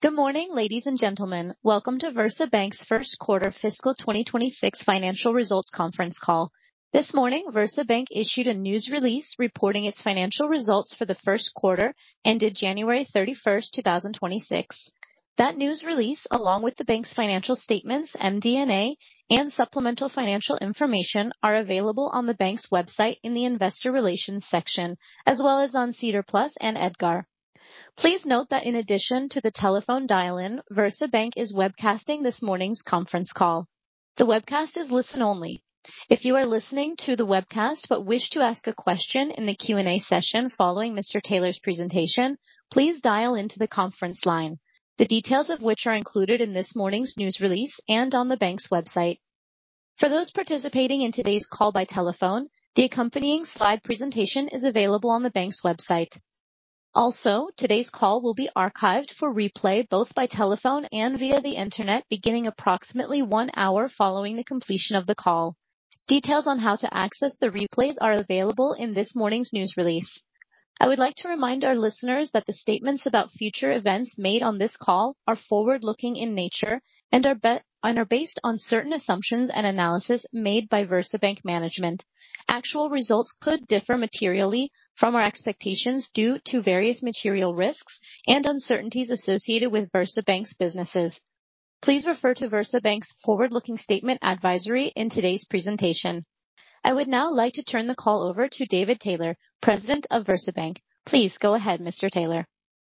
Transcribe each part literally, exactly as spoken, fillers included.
Good morning, ladies and gentlemen. Welcome to VersaBank's first quarter fiscal twenty twenty-six financial results conference call. This morning, VersaBank issued a news release reporting its financial results for the first quarter ended January thirty-first, two thousand twenty-six. That news release, along with the bank's financial statements, M D and A, and supplemental financial information, are available on the bank's website in the Investor Relations section, as well as on SEDAR Plus and EDGAR. Please note that in addition to the telephone dial-in, VersaBank is webcasting this morning's conference call. The webcast is listen-only. If you are listening to the webcast but wish to ask a question in the Q and A session following Mister Taylor's presentation, please dial into the conference line, the details of which are included in this morning's news release and on the bank's website. For those participating in today's call by telephone, the accompanying slide presentation is available on the bank's website. Also, today's call will be archived for replay both by telephone and via the internet beginning approximately one hour following the completion of the call. Details on how to access the replays are available in this morning's news release. I would like to remind our listeners that the statements about future events made on this call are forward-looking in nature and are, be- and are based on certain assumptions and analysis made by VersaBank management. Actual results could differ materially from our expectations due to various material risks and uncertainties associated with VersaBank's businesses. Please refer to VersaBank's forward-looking statement advisory in today's presentation. I would now like to turn the call over to David Taylor, President of VersaBank. Please go ahead, Mister Taylor.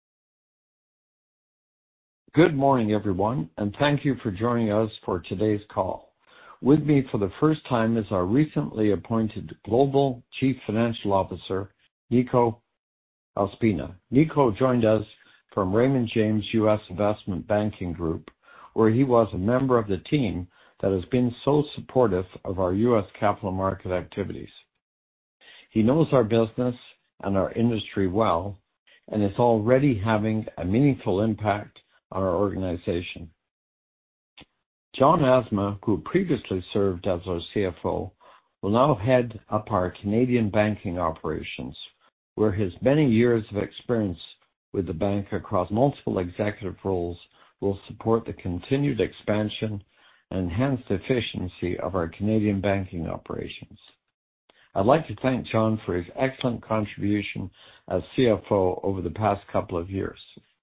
Good morning, everyone, and thank you for joining us for today's call. With me for the first time is our recently appointed Global Chief Financial Officer, Nico Ospina. Nico joined us from Raymond James U S Investment Banking Group, where he was a member of the team that has been so supportive of our U S capital market activities. He knows our business and our industry well and is already having a meaningful impact on our organization. John Asma, who previously served as our C F O, will now head up our Canadian banking operations, where his many years of experience with the bank across multiple executive roles will support the continued expansion and enhanced efficiency of our Canadian banking operations. I'd like to thank John for his excellent contribution as C F O over the past couple of years.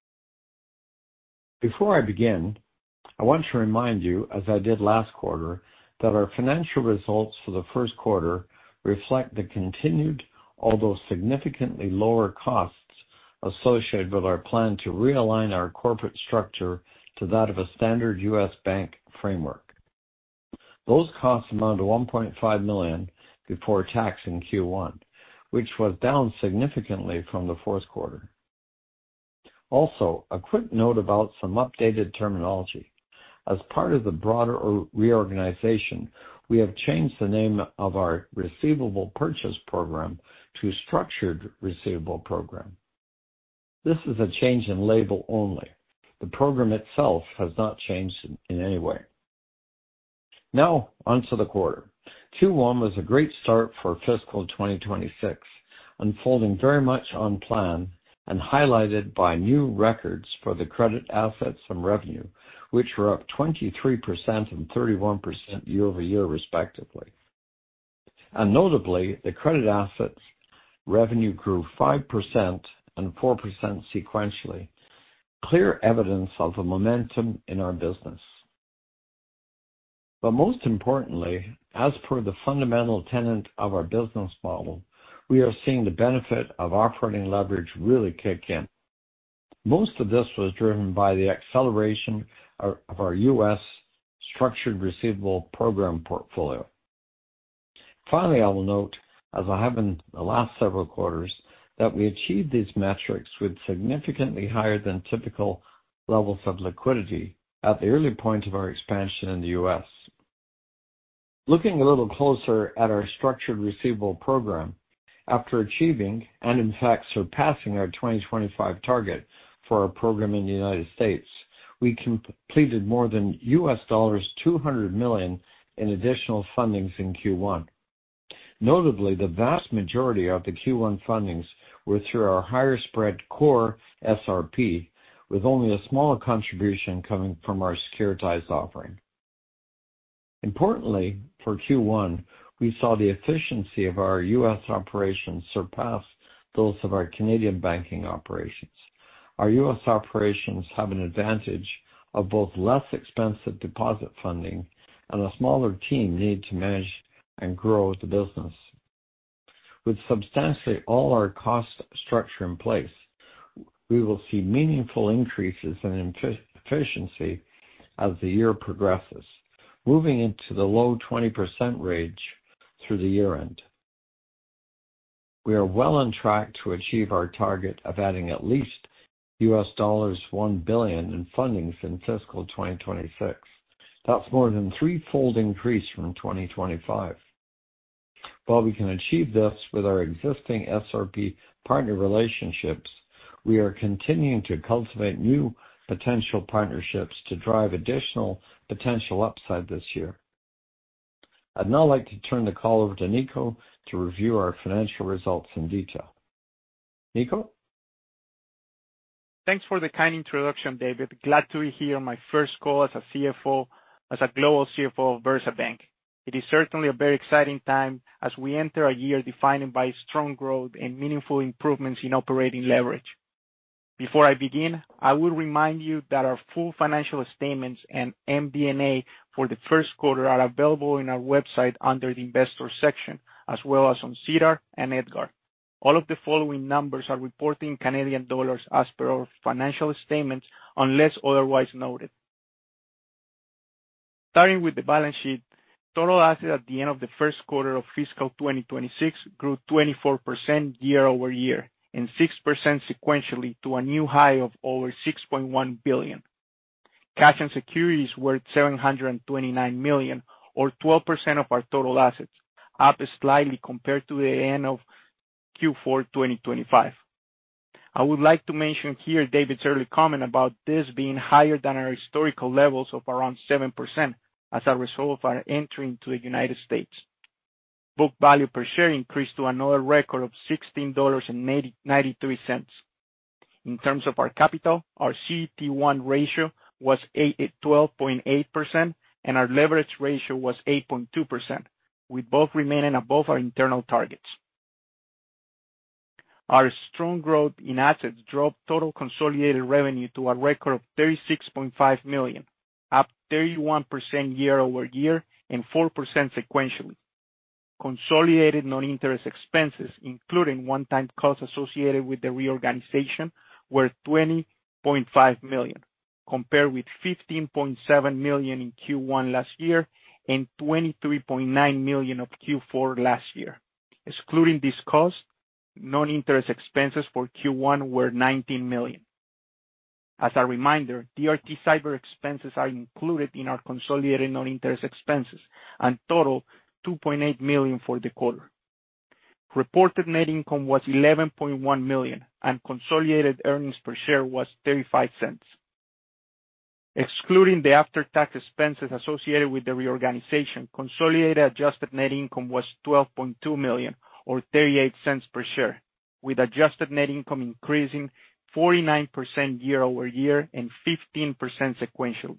Before I begin, I want to remind you, as I did last quarter, that our financial results for the first quarter reflect the continued, although significantly lower costs associated with our plan to realign our corporate structure to that of a standard U S bank framework. Those costs amount to one point five million dollars before tax in Q one, which was down significantly from the fourth quarter. Also, a quick note about some updated terminology. As part of the broader reorganization, we have changed the name of our Receivable Purchase Program to Structured Receivable Program. This is a change in label only. The program itself has not changed in, in any way. Now, on to the quarter. Q one was a great start for fiscal twenty twenty-six, unfolding very much on plan and highlighted by new records for the credit assets and revenue, which were up twenty-three percent and thirty-one percent year over year, respectively. And notably, the credit assets revenue grew five percent and four percent sequentially, clear evidence of the momentum in our business. But most importantly, as per the fundamental tenet of our business model, we are seeing the benefit of operating leverage really kick in. Most of this was driven by the acceleration of our U S Structured Receivable Program portfolio. Finally, I will note, as I have in the last several quarters, that we achieved these metrics with significantly higher than typical levels of liquidity at the early point of our expansion in the U S. Looking a little closer at our Structured Receivable Program, after achieving and in fact surpassing our twenty twenty-five target for our program in the United States, we completed more than U S dollars two hundred million dollars in additional fundings in Q one. Notably, the vast majority of the Q one fundings were through our higher spread core S R P, with only a small contribution coming from our securitized offering. Importantly, for Q one, we saw the efficiency of our U S operations surpass those of our Canadian banking operations. Our U S operations have an advantage of both less expensive deposit funding and a smaller team needed to manage and grow the business. With substantially all our cost structure in place, we will see meaningful increases in efficiency as the year progresses, moving into the low twenty percent range through the year end. We are well on track to achieve our target of adding at least U S dollars one billion in fundings in fiscal twenty twenty-six. That's more than threefold increase from twenty twenty-five. While we can achieve this with our existing S R P partner relationships, we are continuing to cultivate new potential partnerships to drive additional potential upside this year. I'd now like to turn the call over to Nico to review our financial results in detail. Nico? Thanks for the kind introduction, David. Glad to be here on my first call as a C F O, as a global C F O of VersaBank. It is certainly a very exciting time as we enter a year defined by strong growth and meaningful improvements in operating leverage. Before I begin, I will remind you that our full financial statements and M D and A for the first quarter are available in our website under the Investors section, as well as on SEDAR and EDGAR. All of the following numbers are reported in Canadian dollars as per our financial statements, unless otherwise noted. Starting with the balance sheet, total assets at the end of the first quarter of fiscal twenty twenty-six grew twenty-four percent year over year and six percent sequentially to a new high of over six point one billion. Cash and securities were seven hundred twenty-nine million, or twelve percent of our total assets, up slightly compared to the end of Q four twenty twenty-five. I would like to mention here David's early comment about this being higher than our historical levels of around seven percent as a result of our entry into the United States. Book value per share increased to another record of sixteen dollars and ninety-three cents. In terms of our capital, our C E T one ratio was twelve point eight percent and our leverage ratio was eight point two percent, with both remaining above our internal targets. Our strong growth in assets drove total consolidated revenue to a record of thirty-six point five million, up thirty-one percent year over year and four percent sequentially. Consolidated non-interest expenses, including one-time costs associated with the reorganization, were twenty point five million, compared with fifteen point seven million in Q one last year and twenty-three point nine million of Q four last year. Excluding these costs, non-interest expenses for Q one were nineteen million. As a reminder, D R T cyber expenses are included in our consolidated non-interest expenses and total two point eight million for the quarter. Reported net income was eleven point one million and consolidated earnings per share was thirty-five cents. Excluding the after-tax expenses associated with the reorganization, consolidated adjusted net income was twelve point two million or thirty-eight cents per share, with adjusted net income increasing forty-nine percent year over year and fifteen percent sequentially.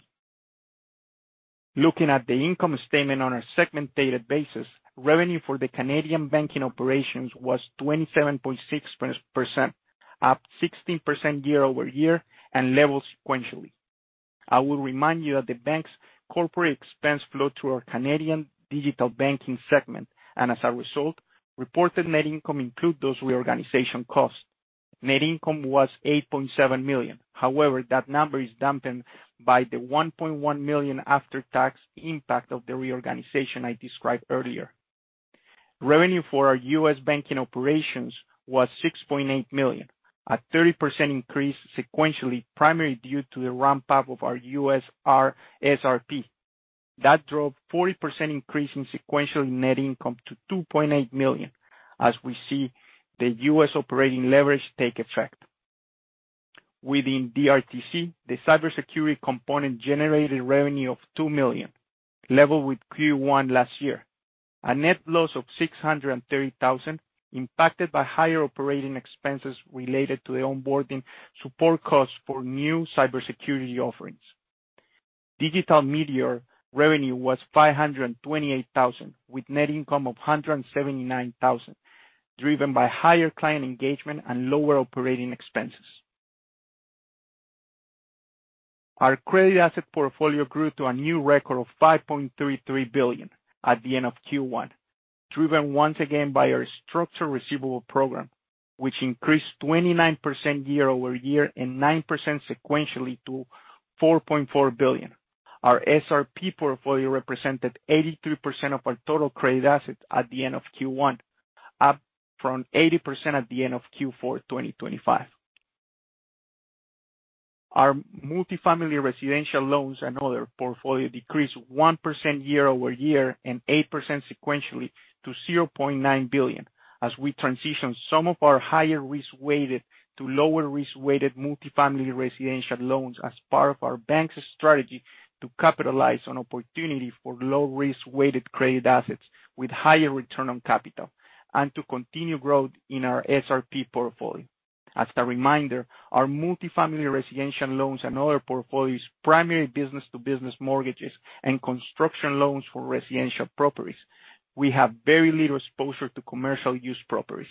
Looking at the income statement on a segmented basis, revenue for the Canadian banking operations was twenty-seven point six percent, up sixteen percent year over year and level sequentially. I will remind you that the bank's corporate expense flowed through our Canadian digital banking segment, and as a result, reported net income include those reorganization costs. Net income was eight point seven million. However, that number is dampened by the one point one million after-tax impact of the reorganization I described earlier. Revenue for our U S banking operations was six point eight million, a thirty percent increase sequentially, primarily due to the ramp-up of our U S S R P. That drove forty percent increase in sequential net income to two point eight million, as we see the U S operating leverage take effect. Within D R T C, the cybersecurity component generated revenue of two million, level with Q one last year. A net loss of six hundred thirty thousand impacted by higher operating expenses related to the onboarding support costs for new cybersecurity offerings. Digital Meteor revenue was five hundred twenty-eight thousand dollars, with net income of one hundred seventy-nine thousand dollars, driven by higher client engagement and lower operating expenses. Our credit asset portfolio grew to a new record of five point three three billion dollars at the end of Q one, driven once again by our structured receivable program, which increased twenty-nine percent year-over-year and nine percent sequentially to four point four billion dollars. Our S R P portfolio represented eighty-three percent of our total credit assets at the end of Q one, up from eighty percent at the end of Q four twenty twenty-five. Our multifamily residential loans and other portfolio decreased one percent year-over-year and eight percent sequentially to zero point nine billion dollars as we transition some of our higher risk-weighted to lower risk-weighted multifamily residential loans as part of our bank's strategy to capitalize on opportunity for low risk-weighted credit assets with higher return on capital and to continue growth in our S R P portfolio. As a reminder, our multifamily residential loans and other portfolios primary business-to-business mortgages and construction loans for residential properties. We have very little exposure to commercial use properties.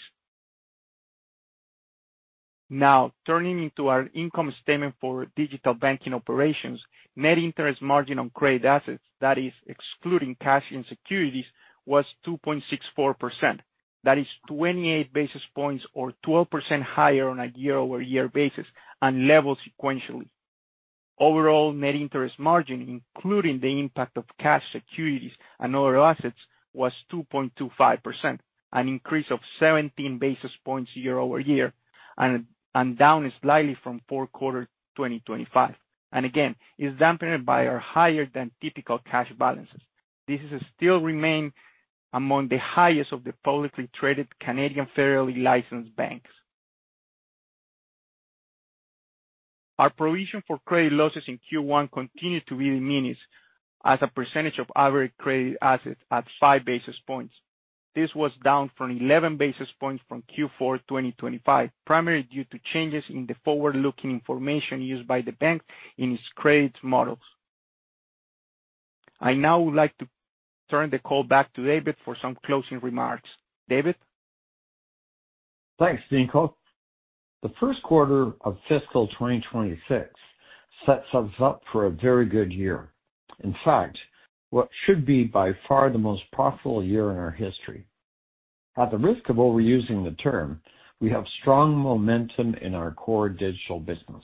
Now, turning into our income statement for digital banking operations, net interest margin on credit assets, that is excluding cash and securities, was two point six four percent. That is twenty-eight basis points or twelve percent higher on a year-over-year basis and level sequentially. Overall net interest margin, including the impact of cash, securities, and other assets, was two point two five percent, an increase of seventeen basis points year-over-year, and, and down slightly from fourth quarter twenty twenty-five. And again, is dampened by our higher than typical cash balances. This is still remain among the highest of the publicly traded Canadian federally licensed banks. Our provision for credit losses in Q one continued to be diminished as a percentage of average credit assets at five basis points. This was down from eleven basis points from Q four twenty twenty-five, primarily due to changes in the forward-looking information used by the bank in its credit models. I now would like to turn the call back to David for some closing remarks. David? Thanks, Nico. The first quarter of fiscal twenty twenty-six sets us up for a very good year. In fact, what should be by far the most profitable year in our history. At the risk of overusing the term, we have strong momentum in our core digital business.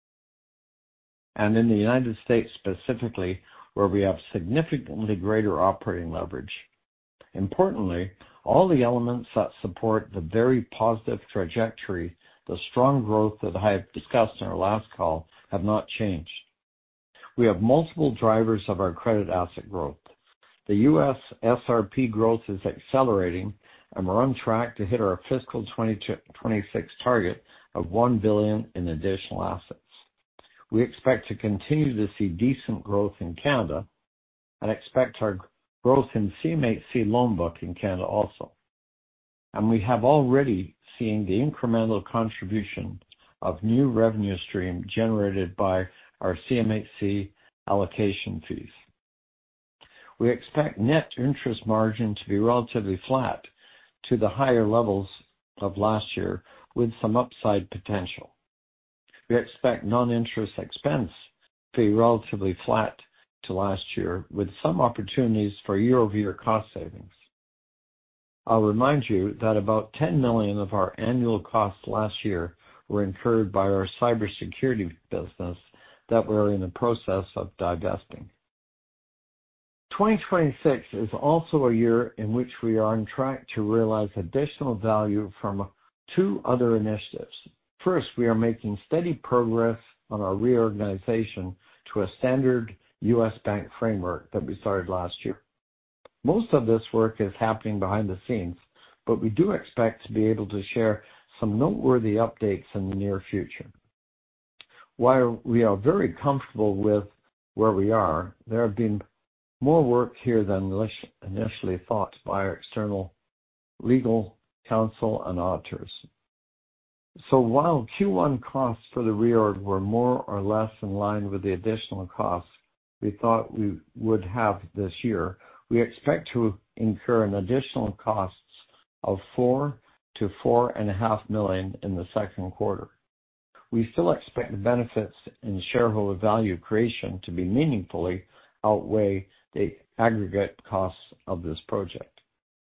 And in the United States specifically, where we have significantly greater operating leverage. Importantly, all the elements that support the very positive trajectory, the strong growth that I have discussed in our last call, have not changed. We have multiple drivers of our credit asset growth. The U S S R P growth is accelerating, and we're on track to hit our fiscal twenty twenty-six target of one billion dollars in additional assets. We expect to continue to see decent growth in Canada and expect our growth in C M H C loan book in Canada also. And we have already seen the incremental contribution of new revenue stream generated by our C M H C allocation fees. We expect net interest margin to be relatively flat to the higher levels of last year with some upside potential. We expect non-interest expense to be relatively flat to last year with some opportunities for year-over-year cost savings. I'll remind you that about ten million dollars of our annual costs last year were incurred by our cybersecurity business that we're in the process of divesting. twenty twenty-six is also a year in which we are on track to realize additional value from two other initiatives. First, we are making steady progress on our reorganization to a standard U S bank framework that we started last year. Most of this work is happening behind the scenes, but we do expect to be able to share some noteworthy updates in the near future. While we are very comfortable with where we are, there have been more work here than initially thought by our external legal counsel, and auditors. So while Q one costs for the reorg were more or less in line with the additional costs we thought we would have this year, we expect to incur an additional costs of four to four and a half million in the second quarter. We still expect the benefits in shareholder value creation to be meaningfully outweigh the aggregate costs of this project.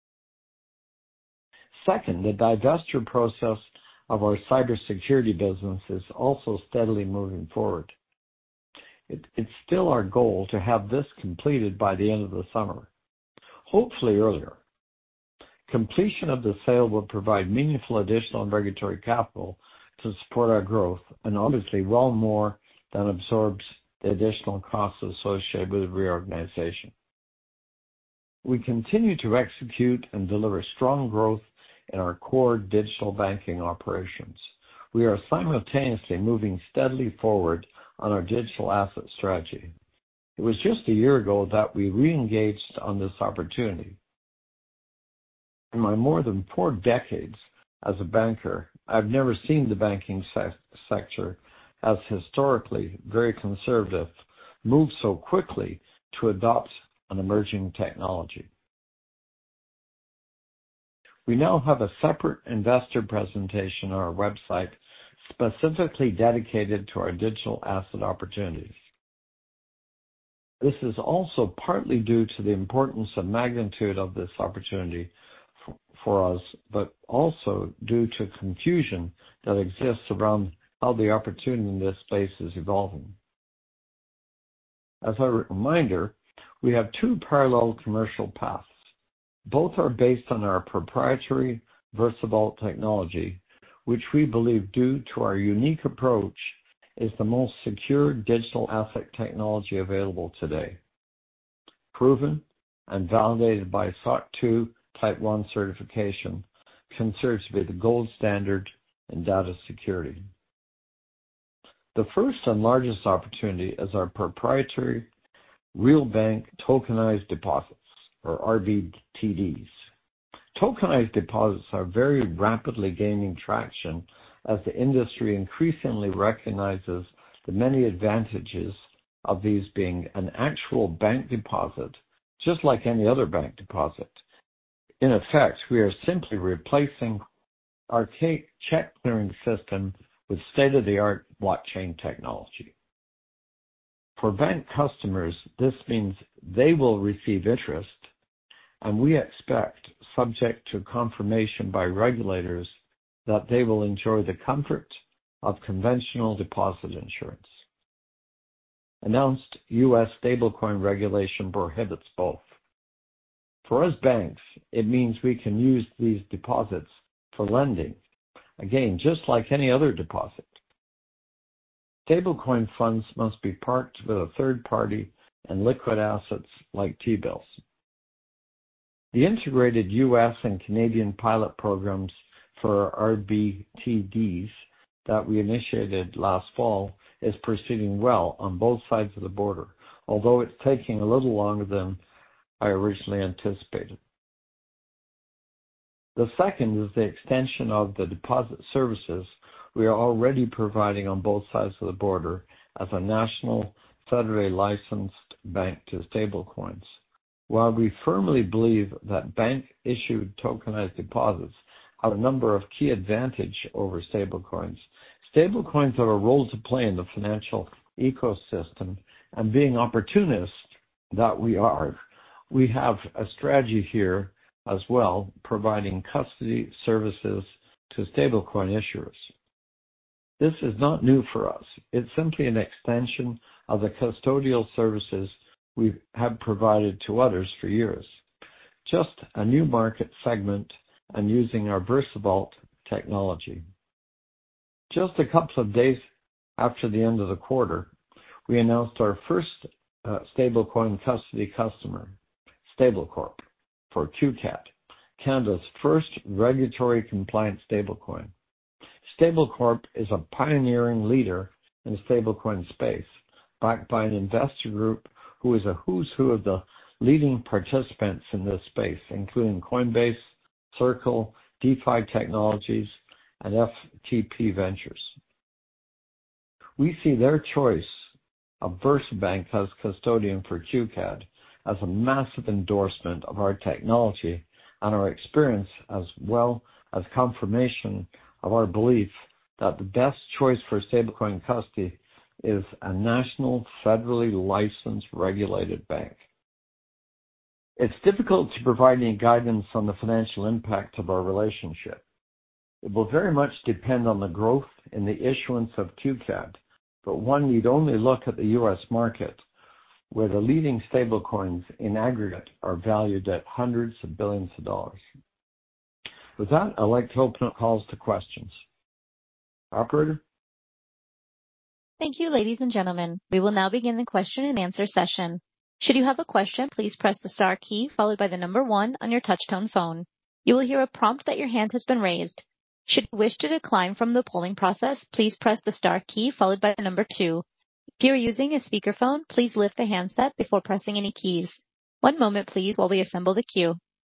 Second, the divestiture process of our cybersecurity business is also steadily moving forward. It, it's still our goal to have this completed by the end of the summer, hopefully earlier. Completion of the sale will provide meaningful additional regulatory capital to support our growth, and obviously well more than absorbs the additional costs associated with the reorganization. We continue to execute and deliver strong growth in our core digital banking operations. We are simultaneously moving steadily forward on our digital asset strategy. It was just a year ago that we re-engaged on this opportunity. In my more than four decades as a banker, I've never seen the banking se- sector, as historically very conservative, move so quickly to adopt an emerging technology. We now have a separate investor presentation on our website specifically dedicated to our digital asset opportunities. This is also partly due to the importance and magnitude of this opportunity for, for us, but also due to confusion that exists around how the opportunity in this space is evolving. As a reminder, we have two parallel commercial paths. Both are based on our proprietary VersaVault technology, which we believe, due to our unique approach, is the most secure digital asset technology available today. Proven and validated by S O C two Type one certification, considered to be the gold standard in data security. The first and largest opportunity is our proprietary real bank tokenized deposits, or R B T Ds. Tokenized deposits are very rapidly gaining traction as the industry increasingly recognizes the many advantages of these being an actual bank deposit, just like any other bank deposit. In effect, we are simply replacing archaic check clearing system with state-of-the-art blockchain technology. For bank customers, this means they will receive interest, and we expect, subject to confirmation by regulators, that they will enjoy the comfort of conventional deposit insurance. Announced U S stablecoin regulation prohibits both. For us banks, it means we can use these deposits for lending, again, just like any other deposit. Stablecoin funds must be parked with a third party and liquid assets like T-bills. The integrated U S and Canadian pilot programs for R B T Ds that we initiated last fall is proceeding well on both sides of the border, although it's taking a little longer than I originally anticipated. The second is the extension of the deposit services we are already providing on both sides of the border as a national federally licensed bank to stablecoins. While we firmly believe that bank-issued tokenized deposits have a number of key advantages over stablecoins, stablecoins have a role to play in the financial ecosystem, and being opportunists that we are, we have a strategy here as well, providing custody services to stablecoin issuers. This is not new for us. It's simply an extension of the custodial services we have provided to others for years. Just a new market segment and using our VersaVault technology. Just a couple of days after the end of the quarter, we announced our first uh, stablecoin custody customer, Stablecorp, for Q CAT, Canada's first regulatory compliant stablecoin. Stablecorp is a pioneering leader in the stablecoin space, backed by an investor group who is a who's who of the leading participants in this space, including Coinbase, Circle, DeFi Technologies, and F T P Ventures. We see their choice of VersaBank as custodian for Q C A D as a massive endorsement of our technology and our experience, as well as confirmation of our belief that the best choice for stablecoin custody is a national, federally licensed, regulated bank. It's difficult to provide any guidance on the financial impact of our relationship. It will very much depend on the growth in the issuance of Q C A D, but one need only look at the U S market, where the leading stablecoins in aggregate are valued at hundreds of billions of dollars. With that, I'd like to open up calls to questions. Operator? Thank you, ladies and gentlemen. We will now begin the question and answer session. Should you have a question, please press the star key followed by the number one on your touchtone phone. You will hear a prompt that your hand has been raised. Should you wish to decline from the polling process, please press the star key followed by the number two. If you are using a speakerphone, please lift the handset before pressing any keys. One moment, please, while we assemble the queue.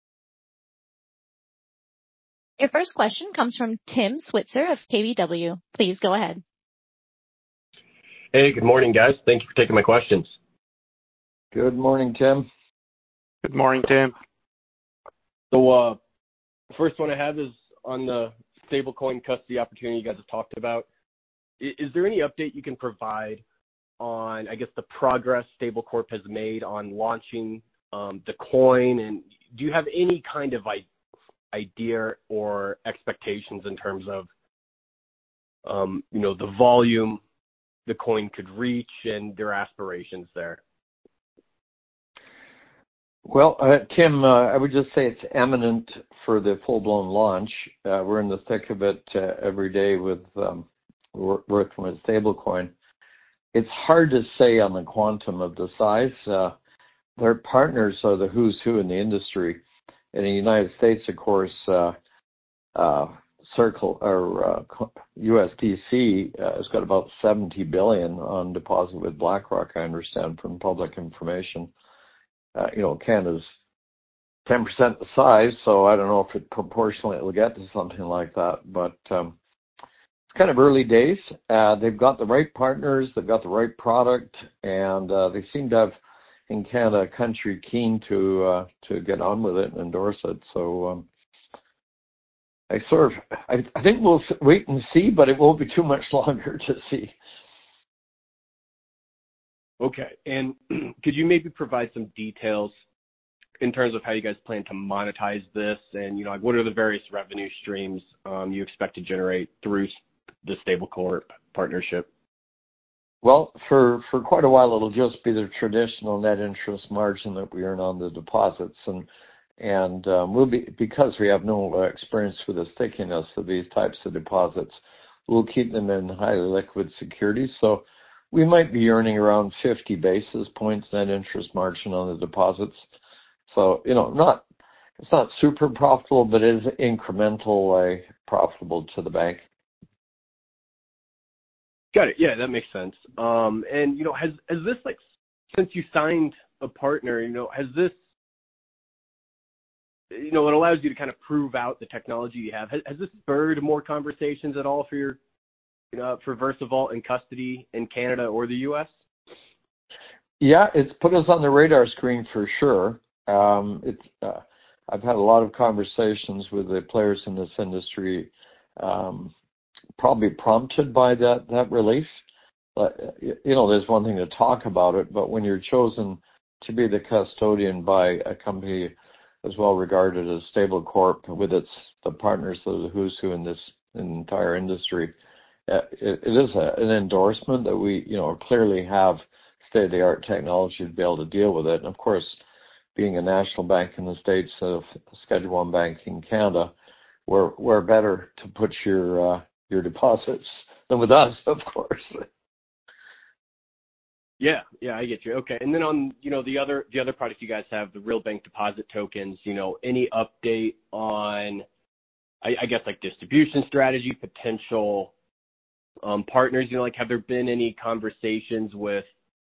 Your first question comes from Tim Switzer of K B W. Please go ahead. Hey, good morning, guys. Thank you for taking my questions. Good morning, Tim. Good morning, Tim. So, uh, the first one I have is on the stablecoin custody opportunity you guys have talked about. Is, is there any update you can provide on, I guess, the progress Stablecorp has made on launching um, the coin? And do you have any kind of I- idea or expectations in terms of, um, you know, the volume the coin could reach and their aspirations there? Well, uh, Tim, uh, I would just say it's imminent for the full-blown launch. Uh, we're in the thick of it uh, every day with um, working with stablecoin. It's hard to say on the quantum of the size. Uh, their partners are the who's who in the industry. In the United States, of course, uh, uh, Circle or uh, U S D C uh, has got about seventy billion dollars on deposit with BlackRock, I understand from public information. Uh, you know, Canada's ten percent the size, so I don't know if it proportionally will get to something like that, but um, it's kind of early days. Uh, they've got the right partners, they've got the right product, and uh, they seem to have in Canada a country keen to uh, to get on with it and endorse it. So um, I sort of, I, I think we'll wait and see, but it won't be too much longer to see. Okay. And could you maybe provide some details in terms of how you guys plan to monetize this? And, you know, like what are the various revenue streams um, you expect to generate through the Stablecorp partnership? Well, for, for quite a while, it'll just be the traditional net interest margin that we earn on the deposits. And, and um, we'll be, because we have no uh, experience with the stickiness of these types of deposits, we'll keep them in highly liquid securities. So we might be earning around fifty basis points net interest margin on the deposits. So, you know, not it's not super profitable, but it is incrementally profitable to the bank. Got it. Yeah, that makes sense. Um, and, you know, has, has this, like, since you signed a partner, you know, has this, you know, it allows you to kind of prove out the technology you have. Has, has this spurred more conversations at all for your, you know, for VersaVault and custody in Canada or the U S? Yeah, it's put us on the radar screen for sure. Um, it's, uh, I've had a lot of conversations with the players in this industry, um, probably prompted by that, that release. But, you know, there's one thing to talk about it, but when you're chosen to be the custodian by a company as well regarded as Stablecorp with its the partners of the who's who in this entire industry, uh, it, it is a, an endorsement that we, you know, clearly have state-of-the-art technology to be able to deal with it. And of course, being a national bank in the States, of Schedule One bank in Canada, we're we're better to put your uh, your deposits than with us, of course. Yeah, yeah, I get you. Okay, and then on, you know, the other the other products you guys have, the Real Bank deposit tokens. You know, any update on, I, I guess, like distribution strategy, potential um, partners? You know, like have there been any conversations with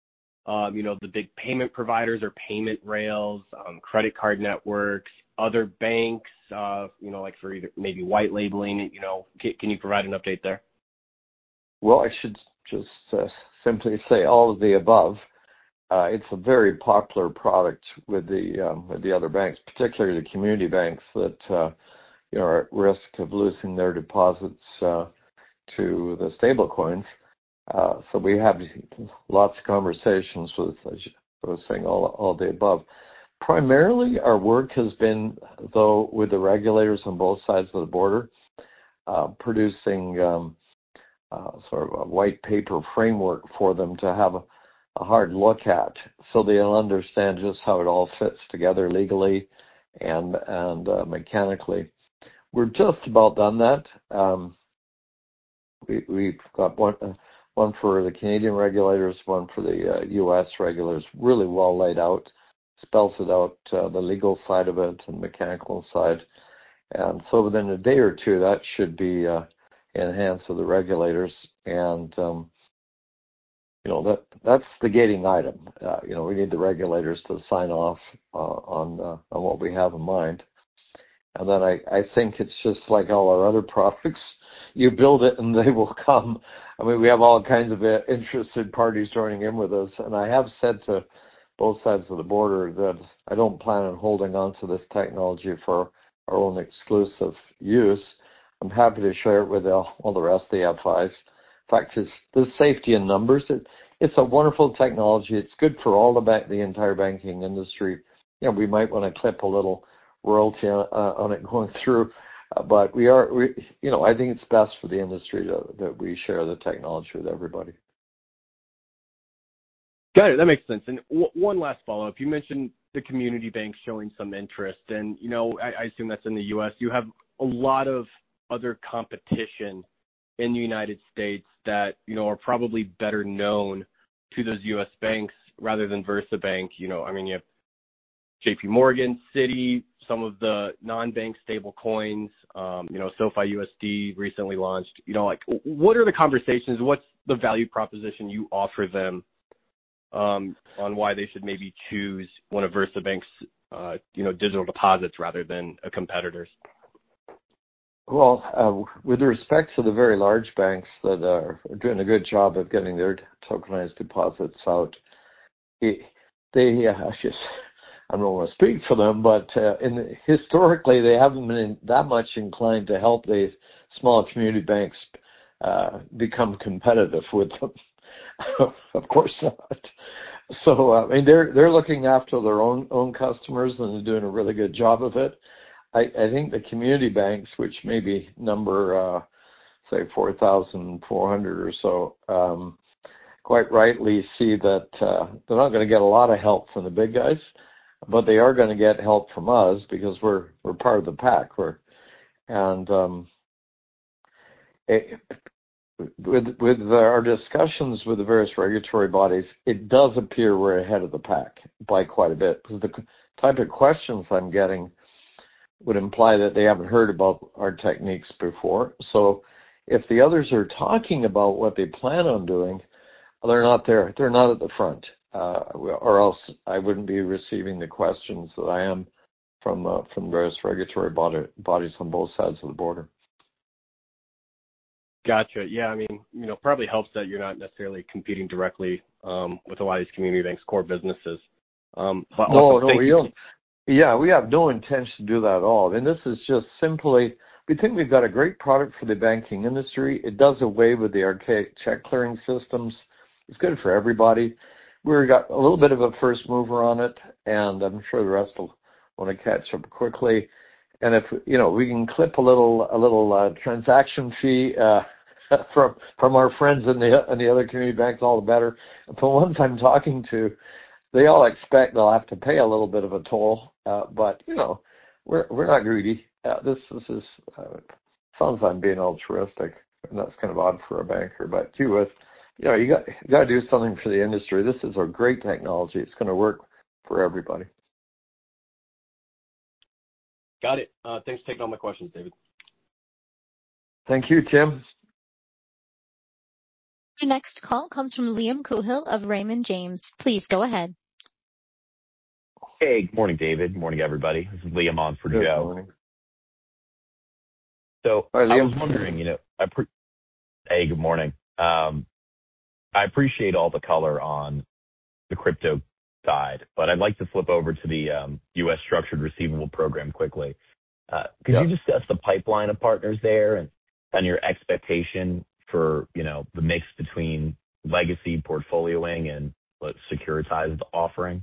um, you know, the big payment providers or payment rails, um, credit card networks, other banks, uh, you know, like for either maybe white labeling it, you know, can, can you provide an update there? Well, I should just uh, simply say all of the above. Uh, it's a very popular product with the um, with the other banks, particularly the community banks that uh, you know are at risk of losing their deposits uh, to the stablecoins. Uh, so we have lots of conversations with, as I was saying, all all the above. Primarily, our work has been, though, with the regulators on both sides of the border, uh, producing um, uh, sort of a white paper framework for them to have a, a hard look at, so they'll understand just how it all fits together legally and and uh, mechanically. We're just about done that. Um, we, we've got one uh, one for the Canadian regulators, one for the uh, U S regulators, really well laid out. Spells it out, uh, the legal side of it and mechanical side. And so within a day or two, that should be uh, in hands of the regulators. And, um, you know, that that's the gating item. Uh, you know, we need the regulators to sign off uh, on uh, on what we have in mind. And then I, I think it's just like all our other products. You build it and they will come. I mean, we have all kinds of uh, interested parties joining in with us. And I have said to both sides of the border that I don't plan on holding on to this technology for our own exclusive use. I'm happy to share it with all, all the rest of the F Is. In fact, it's the safety in numbers. It, it's a wonderful technology. It's good for all the bank, the entire banking industry. You know, we might want to clip a little royalty on, uh, on it going through, uh, but we are, we, you know, I think it's best for the industry to, that we share the technology with everybody. Got it. That makes sense. And w- one last follow-up. You mentioned the community banks showing some interest, and, you know, I, I assume that's in the U S. You have a lot of other competition in the United States that, you know, are probably better known to those U S banks rather than VersaBank. You know, I mean, you have J P Morgan, Citi, some of the non-bank stable coins, um, you know, SoFi U S D recently launched. You know, like, what are the conversations? What's the value proposition you offer them um, on why they should maybe choose one of VersaBank's, uh, you know, digital deposits rather than a competitor's? Well, uh, with respect to the very large banks that are doing a good job of getting their tokenized deposits out, it, they, uh, I just, I don't want to speak for them, but uh, in, historically they haven't been that much inclined to help the small community banks uh, become competitive with them. Of course not. So uh, I mean, they're they're looking after their own own customers and they're doing a really good job of it. I, I think the community banks, which maybe number uh, say four thousand four hundred or so, um, quite rightly see that uh, they're not going to get a lot of help from the big guys, but they are going to get help from us because we're we're part of the pack. We're and um, it, with with our discussions with the various regulatory bodies, it does appear we're ahead of the pack by quite a bit because the type of questions I'm getting would imply that they haven't heard about our techniques before. So if the others are talking about what they plan on doing, they're not there. They're not at the front, uh, or else I wouldn't be receiving the questions that I am from uh, from various regulatory body, bodies on both sides of the border. Gotcha. Yeah, I mean, you know, probably helps that you're not necessarily competing directly um, with a lot of these community banks' core businesses. Um, but no, also, no, we don't. Yeah, we have no intention to do that at all. And this is just simply, we think we've got a great product for the banking industry. It does away with the archaic check clearing systems. It's good for everybody. We've got a little bit of a first mover on it, and I'm sure the rest will want to catch up quickly. And if, you know, we can clip a little, a little uh, transaction fee uh, from from our friends in the in the other community banks, all the better. And for ones I'm talking to, they all expect they'll have to pay a little bit of a toll, uh, but you know, we're we're not greedy. Uh, this this is uh, sounds like I'm being altruistic, and that's kind of odd for a banker. But gee whiz, you know, you got you got to do something for the industry. This is a great technology. It's going to work for everybody. Got it. Uh, thanks for taking all my questions, David. Thank you, Tim. Your next call comes from Liam Coohill of Raymond James. Please go ahead. Hey, good morning, David. Good morning, everybody. This is Liam on for Good Joe. morning. So Hi, I Liam. was wondering, you know, I pre- hey, good morning. Um, I appreciate all the color on the crypto side, but I'd like to flip over to the um, U S Structured Receivable Program quickly. Uh, could Yeah. you discuss the pipeline of partners there and, and your expectation for, you know, the mix between legacy portfolioing and what securitized offering?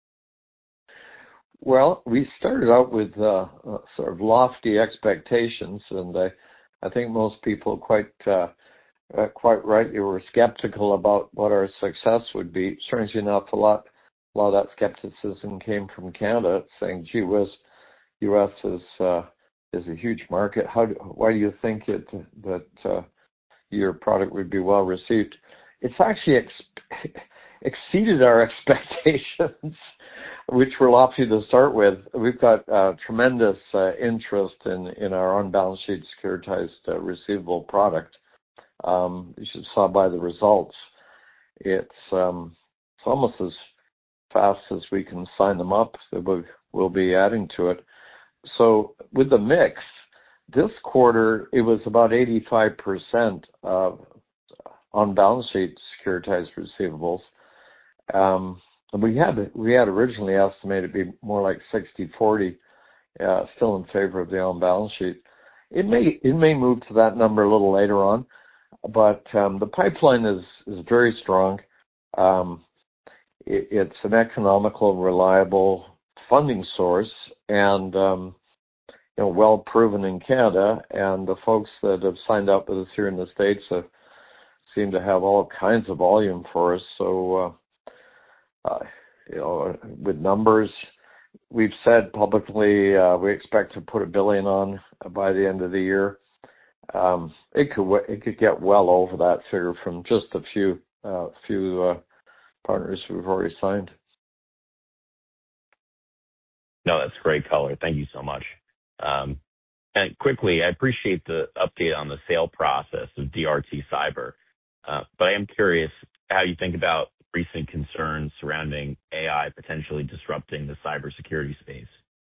Well, we started out with uh, uh, sort of lofty expectations, and I, I think most people quite uh, uh, quite rightly were skeptical about what our success would be. Strangely enough, a lot a lot of that skepticism came from Canada, saying, "Gee whiz, U S is uh, is a huge market. How do, why do you think it that uh, your product would be well received?" It's actually ex- exceeded our expectations, which were lofty to start with. We've got uh, tremendous uh, interest in, in our on-balance sheet securitized uh, receivable product. Um, you should saw by the results. It's um, it's almost as fast as we can sign them up that we'll, we'll be adding to it. So with the mix, this quarter it was about eighty-five percent of on-balance sheet securitized receivables. Um, and we had we had originally estimated to be more like sixty forty, uh, still in favor of the on-balance sheet. It may it may move to that number a little later on, but um, the pipeline is is very strong. Um, it, it's an economical, reliable funding source, and um, you know, well proven in Canada. And the folks that have signed up with us here in the States have, seem to have all kinds of volume for us. So. Uh, Uh, you know, with numbers, we've said publicly uh, we expect to put a billion on by the end of the year. Um, it could it could get well over that figure from just a few uh, few uh, partners we've already signed. No, that's great color. Thank you so much. Um, and quickly, I appreciate the update on the sale process of D R T Cyber, uh, but I am curious how you think about recent concerns surrounding A I potentially disrupting the cybersecurity space.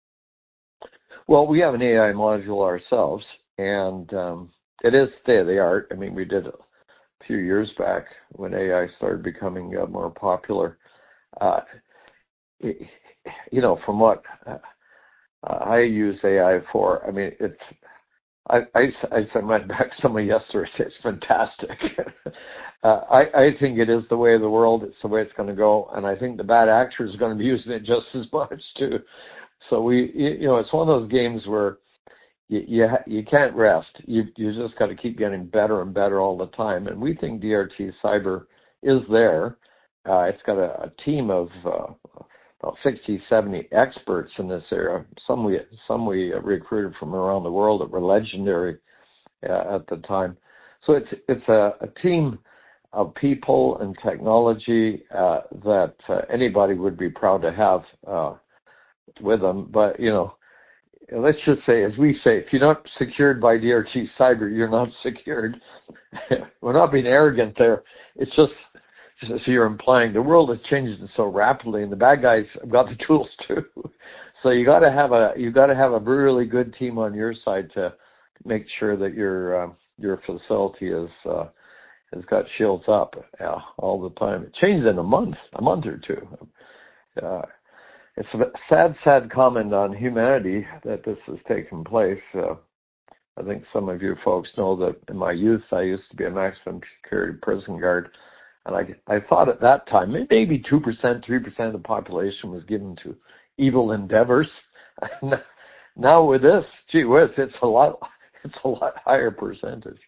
Well, we have an A I module ourselves, and um, it is state of the art. I mean, we did a few years back when A I started becoming uh, more popular. Uh, it, you know, from what uh, I use A I for, I mean, it's I, I, I went back to somebody yesterday. It's fantastic. uh, I, I think it is the way of the world. It's the way it's going to go. And I think the bad actors are going to be using it just as much too. So we, you know, it's one of those games where you you, you can't rest. You you just got to keep getting better and better all the time. And we think D R T Cyber is there. Uh, it's got a, a team of uh, about sixty, seventy experts in this area. Some we some we recruited from around the world that were legendary uh, at the time. So it's it's a, a team of people and technology uh, that uh, anybody would be proud to have uh, with them. But you know, let's just say, as we say, if you're not secured by D R T Cyber, you're not secured. We're not being arrogant there. It's just. So you're implying the world is changing so rapidly, and the bad guys have got the tools too. So you got to have a you got to have a really good team on your side to make sure that your uh, your facility is uh, has got shields up uh, all the time. It changes in a month, a month or two. Uh, it's a sad, sad comment on humanity that this has taken place. Uh, I think some of you folks know that in my youth I used to be a maximum security prison guard. And I, I thought at that time, maybe two percent, three percent of the population was given to evil endeavors. Now with this, gee whiz, it's a lot, it's a lot higher percentage.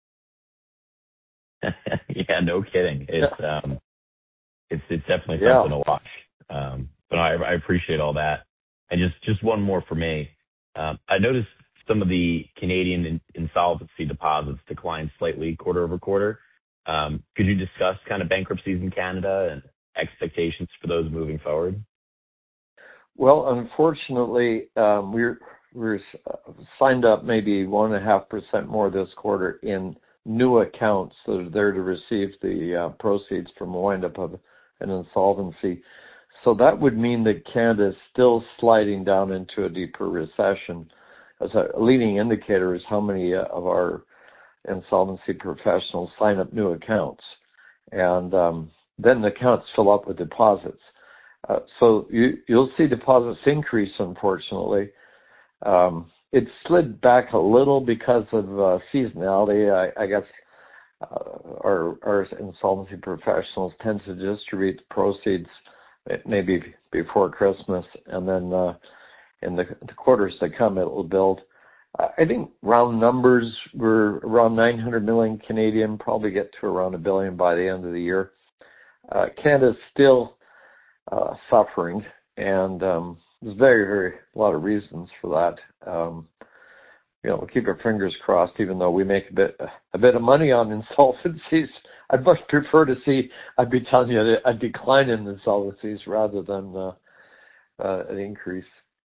Yeah, no kidding. It's yeah. um, it's it's definitely yeah. something to watch. Um, but I, I appreciate all that. And just just one more for me. Um, I noticed some of the Canadian in, insolvency deposits declined slightly quarter over quarter. Um, could you discuss kind of bankruptcies in Canada and expectations for those moving forward? Well, unfortunately, um, we're we're signed up maybe one and a half percent more this quarter in new accounts that are there to receive the uh, proceeds from a wind-up of an insolvency. So that would mean that Canada is still sliding down into a deeper recession. As a leading indicator is how many uh, of our insolvency professionals sign up new accounts. And um, then the accounts fill up with deposits. Uh, so you, you'll see deposits increase, unfortunately. Um, it slid back a little because of uh, seasonality. I, I guess uh, our, our insolvency professionals tend to distribute the proceeds maybe before Christmas, and then uh, in the, the quarters to come, it will build. I think round numbers were around nine hundred million Canadian, probably get to around a billion by the end of the year. Uh, Canada's still uh, suffering, and um, there's very, very a lot of reasons for that. Um, you know, we'll keep our fingers crossed, even though we make a bit a bit of money on insolvencies. I'd much prefer to see, I'd be telling you, a decline in insolvencies rather than uh, uh, an increase.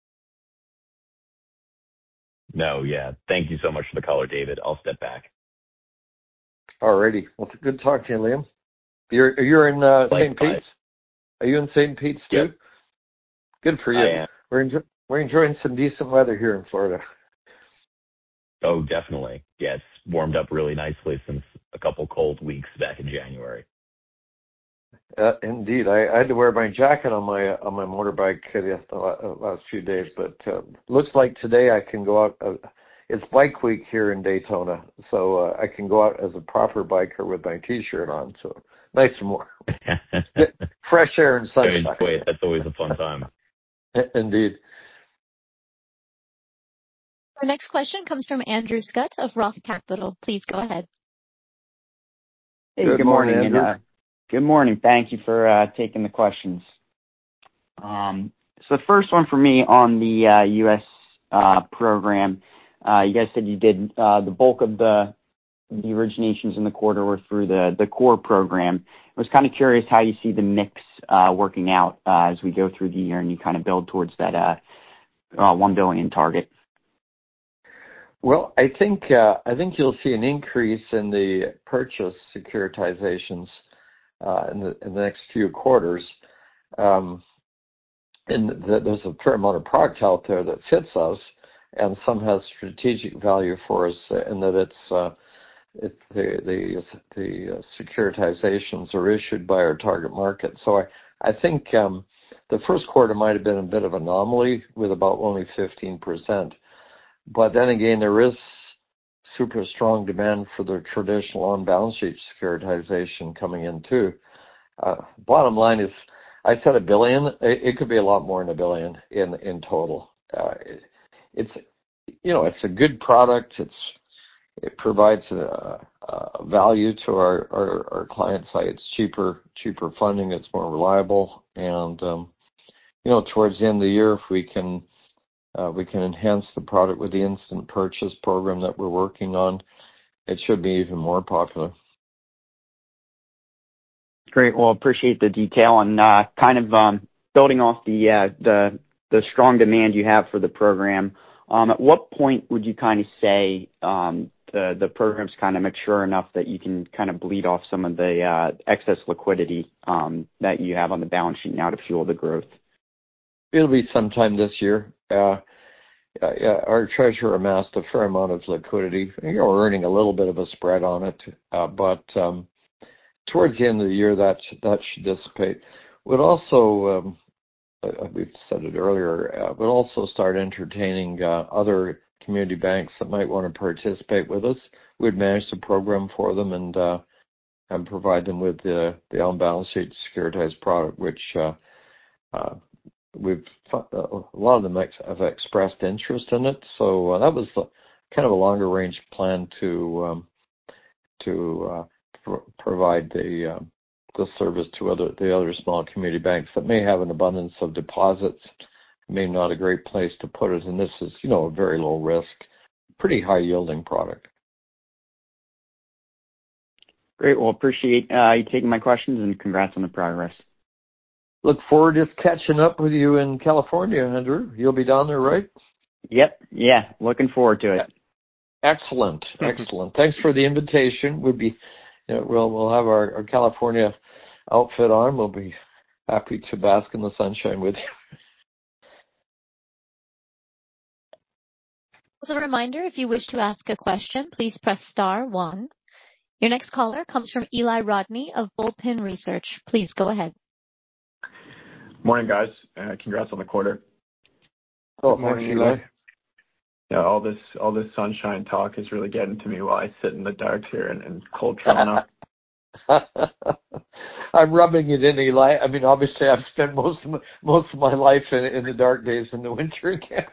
No, yeah. Thank you so much for the color, David. I'll step back. Alrighty. Well, it's good talking to you, Liam. You're you're in uh, Saint Pete's? Are you in Saint Pete's too? Yep. Good for you. I am. We're enjoy- we're enjoying some decent weather here in Florida. Oh, definitely. Yeah, it's warmed up really nicely since a couple cold weeks back in January. Uh, indeed, I, I had to wear my jacket on my on my motorbike the last few days, but uh, looks like today I can go out. Uh, it's Bike Week here in Daytona, so uh, I can go out as a proper biker with my T-shirt on. So nice and warm, fresh air and sunshine. Wait, that's always a fun time. Indeed. Our next question comes from Andrew Scott of Roth Capital. Please go ahead. Hey, good, good morning, morning. Andrew. And, uh, good morning. Thank you for uh, taking the questions. Um, so the first one for me on the uh, U S uh, program, uh, you guys said you did uh, the bulk of the the originations in the quarter were through the the core program. I was kind of curious how you see the mix uh, working out uh, as we go through the year and you kind of build towards that uh, uh, one billion target. Well, I think uh, I think you'll see an increase in the purchase securitizations uh, in, the, in the next few quarters. Um, and the, there's a fair amount of product out there that fits us, and some has strategic value for us in that it's uh, it, the the the securitizations are issued by our target market. So I I think um, the first quarter might have been a bit of an anomaly with about only fifteen percent. But then again, there is super strong demand for the traditional on-balance sheet securitization coming in too. Uh, bottom line is, I said a billion. It, it could be a lot more than a billion in in total. Uh, it, it's you know it's a good product. It's it provides a, a value to our, our our client side. It's cheaper cheaper funding. It's more reliable, and um, you know towards the end of the year, if we can. Uh, we can enhance the product with the instant purchase program that we're working on. It should be even more popular. Great. Well, appreciate the detail and uh, kind of um, building off the uh, the the strong demand you have for the program. Um, at what point would you kind of say um, the the program's kind of mature enough that you can kind of bleed off some of the uh, excess liquidity um, that you have on the balance sheet now to fuel the growth? It'll be sometime this year. Uh, yeah, our treasurer amassed a fair amount of liquidity. You know, we're earning a little bit of a spread on it, uh, but um, towards the end of the year, that that should dissipate. We'd also, um, we've said it earlier, uh, we'll also start entertaining uh, other community banks that might want to participate with us. We'd manage the program for them and uh, and provide them with the the on-balance sheet securitized product, which. Uh, uh, We've a lot of them have expressed interest in it, so uh, that was the, kind of a longer range plan to um, to uh, pr- provide the uh, the service to other the other small community banks that may have an abundance of deposits, may not a great place to put it, and this is you know a very low risk, pretty high yielding product. Great. Well, appreciate uh, you taking my questions and congrats on the progress. Look forward to catching up with you in California, Andrew. You'll be down there, right? Yep. Yeah. Looking forward to it. Excellent, excellent. Thanks for the invitation. We'll be, you know, we'll we'll have our, our California outfit on. We'll be happy to bask in the sunshine with you. As a reminder, if you wish to ask a question, please press star one. Your next caller comes from Eli Rodney of Bullpen Research. Please go ahead. Morning, guys. Uh, congrats on the quarter. Oh, Good morning, Eli. Eli. Yeah, all this all this sunshine talk is really getting to me while I sit in the dark here in, in cold Toronto. I'm rubbing it in, Eli. I mean, obviously, I've spent most of my, most of my life in, in the dark days in the winter again.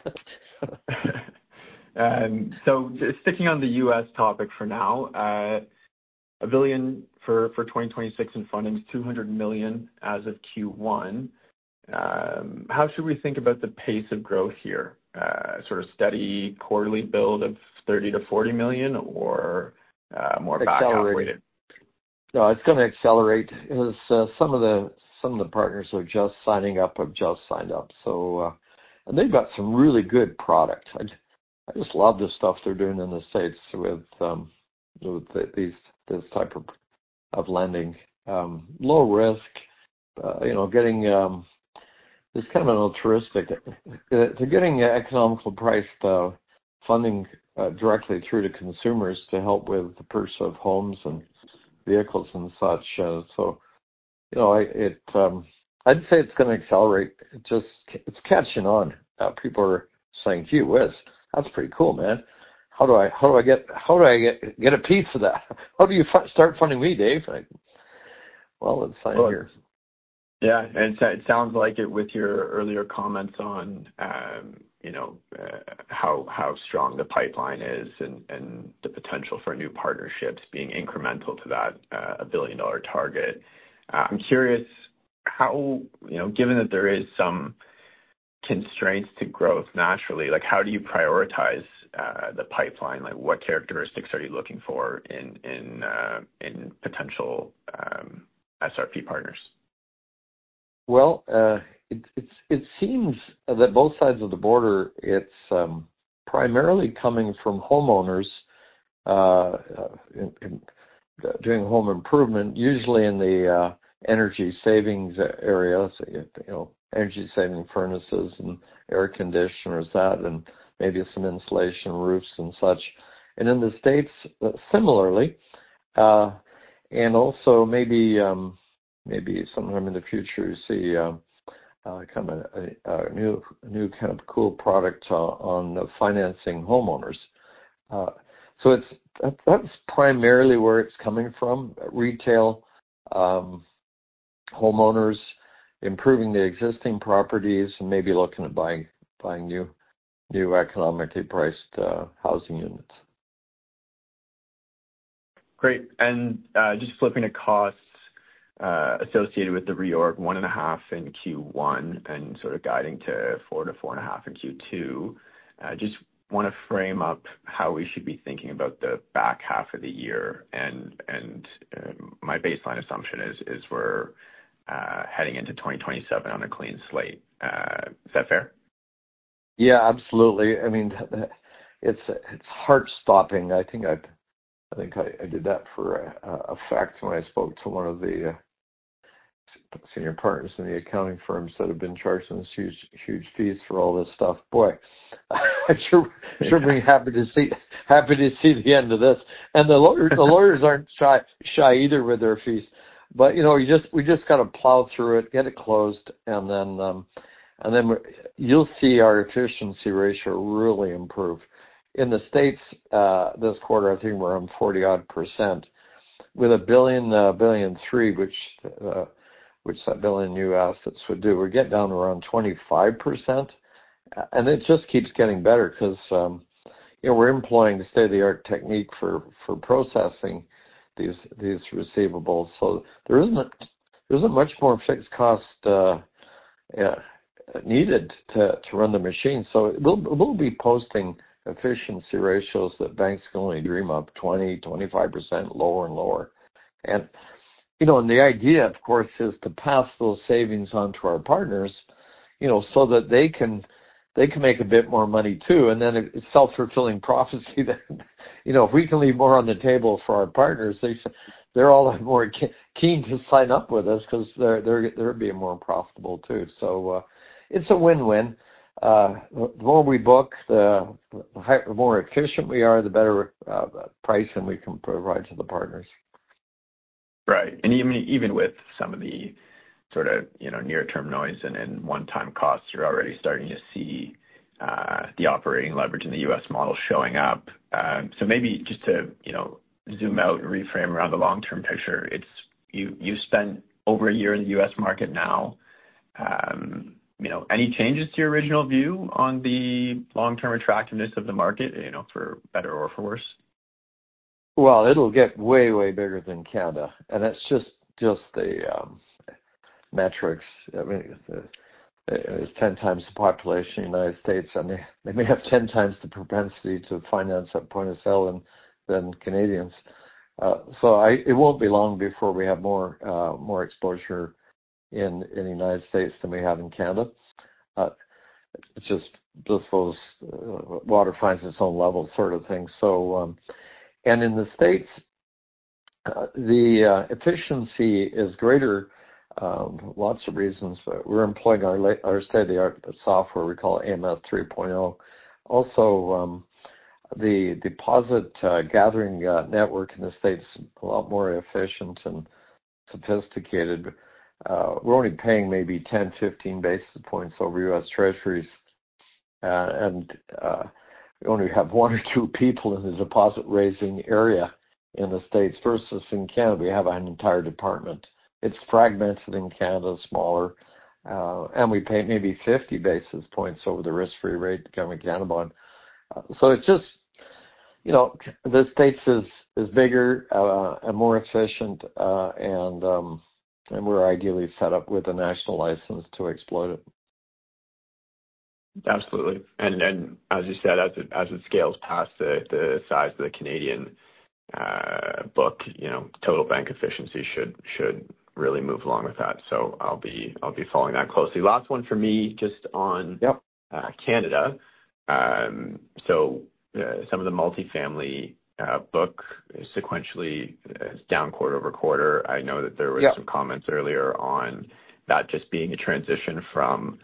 um, so, sticking on the U S topic for now, uh, a billion for, for twenty twenty-six in funding, two hundred million as of Q one. Um, how should we think about the pace of growth here? Uh, sort of steady quarterly build of thirty to forty million, or uh, more back half weighted? No, it's going to accelerate. Because, uh, some of the some of the partners are just signing up, have just signed up. So, uh, and they've got some really good product. I, I just love the stuff they're doing in the States with um, with the, these this type of of lending, um, low risk. Uh, you know, getting um, it's kind of an altruistic uh, to getting economical priced uh, funding uh, directly through to consumers to help with the purchase of homes and vehicles and such. Uh, so, you know, I, it um, I'd say it's going to accelerate. It just it's catching on. Uh, people are saying, "Gee whiz, that's pretty cool, man. How do I how do I get how do I get get a piece of that? How do you f- start funding me, Dave?" I, well, it's fine well, here. Yeah, and it sounds like it with your earlier comments on, um, you know, uh, how how strong the pipeline is and, and the potential for new partnerships being incremental to that uh, a billion dollar target. Uh, I'm curious how, you know, given that there is some constraints to growth naturally, like how do you prioritize uh, the pipeline? Like what characteristics are you looking for in in uh, in potential um, S R P partners? Well, uh, it, it's, it seems that both sides of the border, it's um, primarily coming from homeowners uh, in, in doing home improvement, usually in the uh, energy savings area, so, you know, energy saving furnaces and air conditioners, that, and maybe some insulation roofs and such. And in the States, uh, similarly, uh, and also maybe um, maybe sometime in the future you see uh, uh, kind of a, a new new kind of cool product uh, on uh, financing homeowners. Uh, so it's that, that's primarily where it's coming from. Retail um, homeowners improving the existing properties and maybe looking at buying buying new new economically priced uh, housing units. Great. And uh, just flipping to costs uh, associated with the reorg, one and a half in Q one and sort of guiding to four to four and a half in Q two. Uh, just want to frame up how we should be thinking about the back half of the year. And and uh, my baseline assumption is is we're uh, heading into twenty twenty-seven on a clean slate. Uh, is that fair? Yeah, absolutely. I mean, it's it's heart stopping. I think I I think I, I did that for a, a fact when I spoke to one of the uh, senior partners in the accounting firms that have been charging us huge huge fees for all this stuff. Boy, I'm sure sure be happy to see happy to see the end of this. And the lawyers the lawyers aren't shy shy either with their fees. But you know, you just we just got to plow through it, get it closed, and then um, and then you'll see our efficiency ratio really improve. In the States, uh, this quarter, I think we're on forty odd percent, with a billion, uh, billion three, which uh, which that billion new assets would do. We get down to around twenty-five percent, and it just keeps getting better because um, you know we're employing the state-of-the-art technique for, for processing these these receivables. So there isn't there isn't much more fixed cost uh, uh, needed to, to run the machine. So we'll we'll be posting efficiency ratios that banks can only dream of, twenty, twenty-five percent lower and lower. And, you know, and the idea, of course, is to pass those savings on to our partners, you know, so that they can they can make a bit more money too. And then it's self-fulfilling prophecy that, you know, if we can leave more on the table for our partners, they, they're all more keen to sign up with us because they're, they're, they're being more profitable too. So uh, it's a win-win. Uh, the more we book, the, the, higher, the more efficient we are, the better uh, pricing we can provide to the partners. Right. And even, even with some of the sort of, you know, near-term noise and, and one-time costs, you're already starting to see uh, the operating leverage in the U S model showing up. Um, so maybe just to, you know, zoom out and reframe around the long-term picture, it's you you spent over a year in the U S market now. Um, you know, any changes to your original view on the long-term attractiveness of the market, you know, for better or for worse? Well, it'll get way, way bigger than Canada, and it's just just the um, metrics. I mean, it's ten times the population of the United States, and they, they may have ten times the propensity to finance at point of sale than, than Canadians. Uh, so I, it won't be long before we have more uh, more exposure in, in the United States than we have in Canada. Uh, it's just just those uh, water finds its own level sort of thing. So, um, and in the States, uh, the uh, efficiency is greater. Um, lots of reasons. We're employing our, our state-of-the-art software we call A M S three point oh. Also, um, the deposit uh, gathering uh, network in the States is a lot more efficient and sophisticated. Uh, we're only paying maybe ten, fifteen basis points over U S Treasuries, uh, and uh, we only have one or two people in the deposit-raising area in the States versus in Canada, we have an entire department. It's fragmented in Canada, smaller, uh, and we pay maybe fifty basis points over the risk-free rate government Canada bond. Uh, so it's just, you know, the States is, is bigger uh, and more efficient, uh, and um, and we're ideally set up with a national license to exploit it. Absolutely. And and as you said, as it, as it scales past the, the size of the Canadian uh, book, you know, total bank efficiency should should really move along with that. So I'll be I'll be following that closely. Last one for me, just on yep. uh, Canada. Um, so uh, some of the multifamily uh, book sequentially is down quarter over quarter. I know that there was yep. some comments earlier on that just being a transition from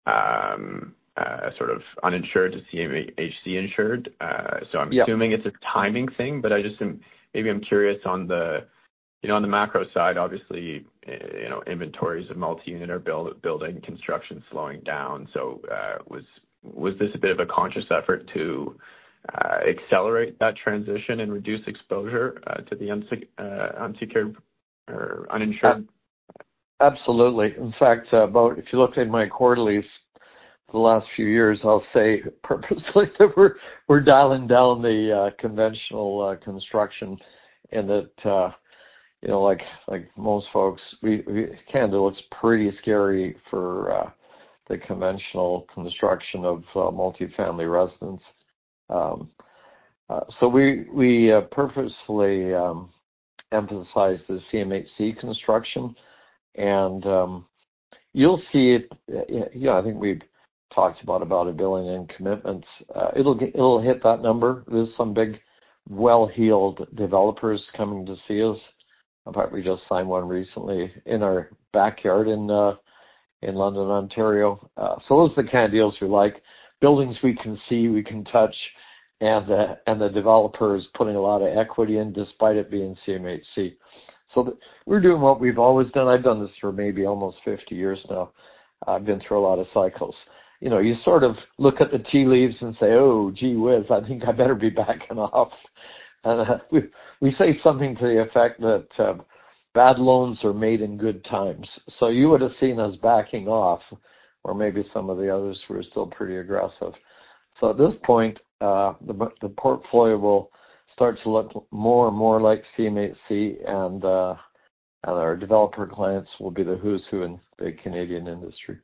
um, uh, sort of uninsured to C M H C insured. Uh, so I'm yep. assuming it's a timing thing, but I just am, maybe I'm curious on the, you know, on the macro side, obviously, you know, inventories of multi-unit are build, building, construction slowing down. So uh, was was this a bit of a conscious effort to uh, accelerate that transition and reduce exposure uh, to the unsec- uh, unsecured or uninsured? Absolutely. In fact, uh, about if you look at my quarterlies for the last few years, I'll say purposely that we're we're dialing down the uh, conventional uh, construction, and that uh, you know, like like most folks, we, we Canada looks pretty scary for uh, the conventional construction of uh, multifamily residence. Um, uh, so we we uh, purposefully um, emphasize the C M H C construction, and um, you'll see it. You know, I think we've talked about about a billion in commitments. Uh, it'll get, it'll hit that number. There's some big, well-heeled developers coming to see us. In fact, we just signed one recently in our backyard in uh, in London, Ontario. Uh, so those are the kind of deals we like. Buildings we can see, we can touch, and uh, and the developer is putting a lot of equity in despite it being C M H C. So the, we're doing what we've always done. I've done this for maybe almost fifty years now. I've been through a lot of cycles. You know, you sort of look at the tea leaves and say, oh, gee whiz, I think I better be backing off. And uh, we, we say something to the effect that uh, bad loans are made in good times. So you would have seen us backing off, or maybe some of the others were still pretty aggressive. So at this point, uh, the, the portfolio will start to look more and more like C M H C, and, uh, and our developer clients will be the who's who in the Canadian industry.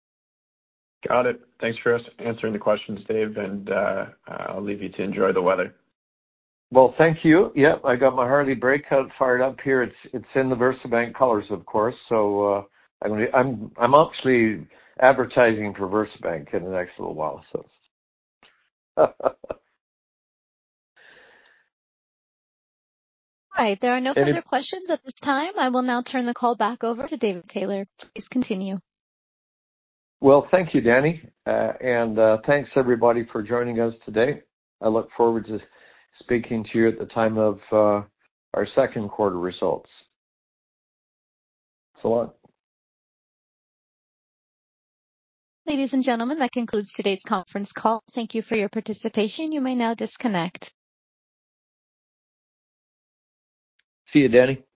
Got it. Thanks for us answering the questions, Dave, and uh, I'll leave you to enjoy the weather. Well, thank you. Yep, I got my Harley Breakout fired up here. It's it's in the VersaBank colors, of course. So uh, I'm gonna, I'm I'm actually advertising for VersaBank in the next little while. So. All right. There are no Any, further questions at this time. I will now turn the call back over to David Taylor. Please continue. well, thank you, Danny, uh, and uh, thanks everybody for joining us today. I look forward to speaking to you at the time of uh, our second quarter results. So long. Ladies and gentlemen, that concludes today's conference call. Thank you for your participation. You may now disconnect. See you, Danny.